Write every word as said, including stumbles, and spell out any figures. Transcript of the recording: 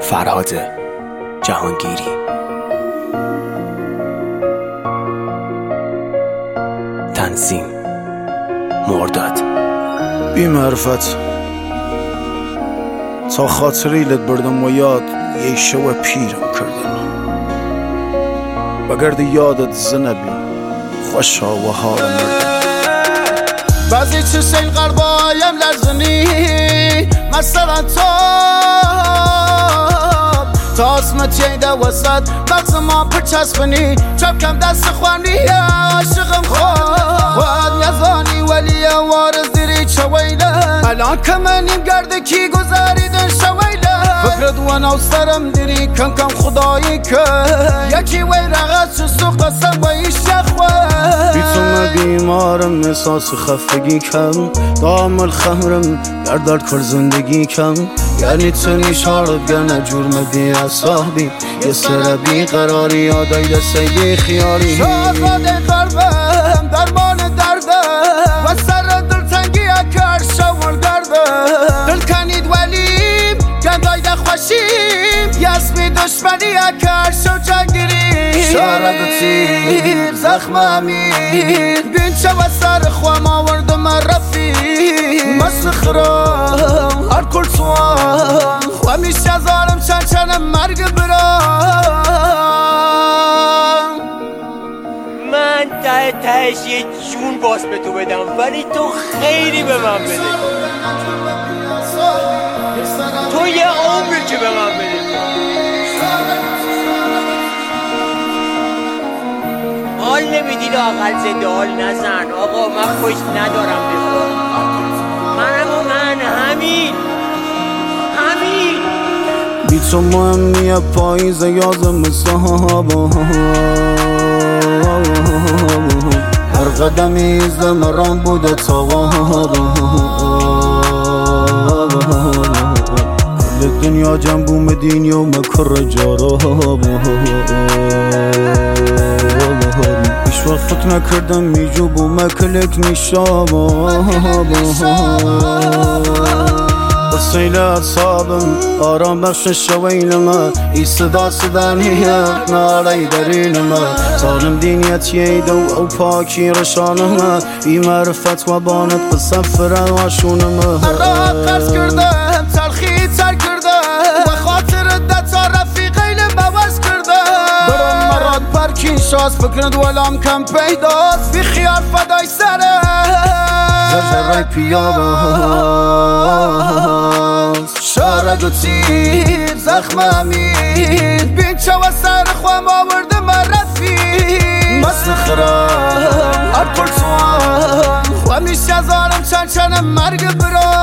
فرهاد جهانگیری. تنظیم مرداد. بی معرفت تا خاطری لد بردم و یاد یه شو پیرم کردم بگرد یادت زنبی خوشا و حال مردم. بعضی چشین قربایم لرزنی مثلا تو تا اسمت ییده وسط مغز ما پر چسبنی چپ کم دست خوانی عاشقم خواد نیزانی ولی وارز دیری چویله الان کمنیم گرده کی گذاریدن شویله فکرت و نوسترم دیری کم کم خدایی که یکی وی رغت شست و قسم و ایش شخوه بیتون بیمارم احساس خفگی کم دام الخمرم گردار کر زندگی کم یعنی تنی شارب گنه جرم بی اصحابی یه سر بی قراری یادای دسته بی خیالی شازاده قربم درمان دردم و سر دلتنگی اکر شور گردم دل کنید ولیم گندای ده خوشیم یسمی دشمنی اکر شو جنگیری شارب تیر زخم امیر بین چه و سر خوام آوردم رفیق مسخرم هر کل سوام و میشه زارم چند چند مرگ برام. من ته تهش یه جون باز به تو بدم ولی تو خیلی به من بده، تو یه عمری که به من بده. حال نمیدید آقل زنده حال نزن آقا، من خوش ندارم بخور منم و من همین همین بی تو مهمیه پاییزه یازم صحابا هر قدمی زمران بوده توابا کل دنیا جنبو مدین یوم کر جارابا ایش وقت فکر نکردم میجوب و مکلک نیشابا سیل اصابم آرام بخش شویلمه ای صدا صدانیه نالی درینمه سالم دینیت ییده و پاکی رشانمه بی معرفت و بانت بسفر واشونمه مرا قرض کردم تلخی تر کردم و خاطر دتا رفیقین بوز کردم برام مراد پرکین شاست فکرد ولام کم پیداست بی خیال فدای سره زرزرای پیاباست شارد و تیر زخم امیر بین چه و سر خوام آورده من رفیق مسخرم هر کل سوام و میشه زارم چند چند مرگ برام.